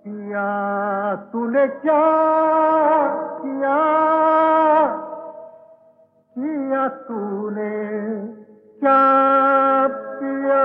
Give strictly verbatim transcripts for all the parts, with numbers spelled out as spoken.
किया तूने क्या किया, किया तूने क्या किया।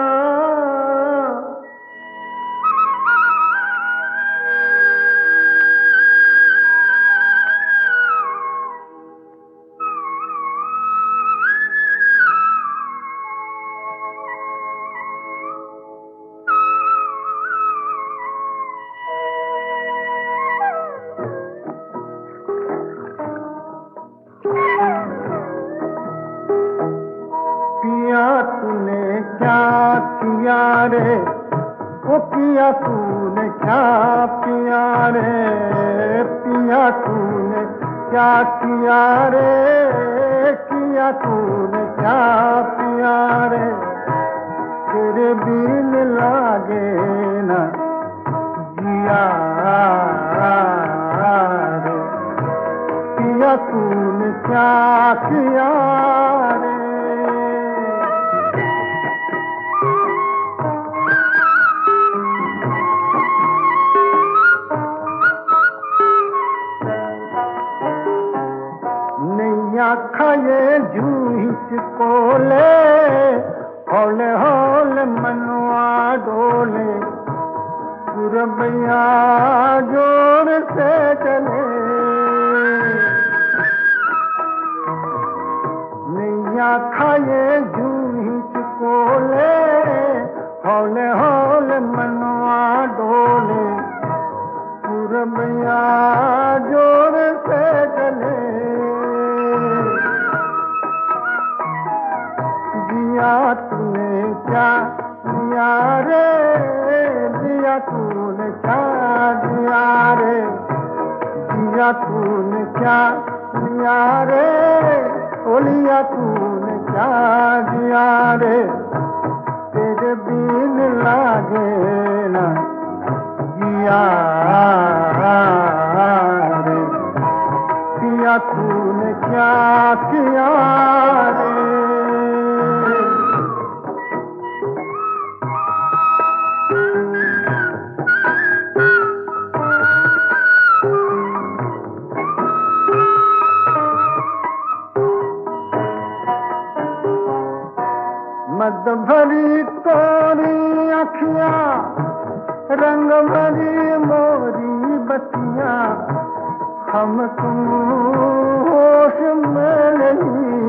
किया तूने क्या किया रे, वो किया तूने क्या किया रे, पिया तूने क्या किया रे, किया तूने क्या पिया रे। तेरे बिन लागे ना जिया रे, किया तूने क्या किया रे। खाए जूहिच कोले, हौले हौले मनवा डोले, गुरबैया जोर से चले। नैया खाए जूहिच कोले, हौले हौले मनवा डोले, गुरबैया जोर से चले। दिया तूने क्या दिया रे, दिया तूने क्या दिया रे, दिया तूने क्या दिया रे, ओलिया तूने क्या दिया रे। तेरे बिन लागे ना जिया रे, किया तूने क्या किया रे। मद भरी तोरी अखियां, रंग भरी मोरी बतियां, हम तुम होश में नहीं।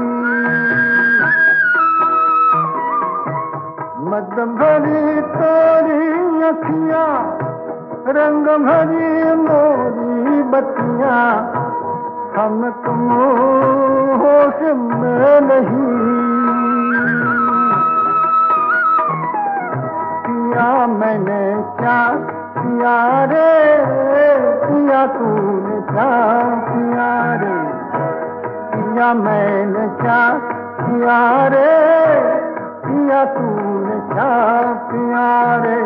मद भरी तोरी अखियां, रंग भरी मोरी बतियां, हम तुम होश में नहीं। किया मैंने क्या किया रे, किया तूने क्या किया रे, किया मैंने क्या किया रे, किया तूने क्या किया रे।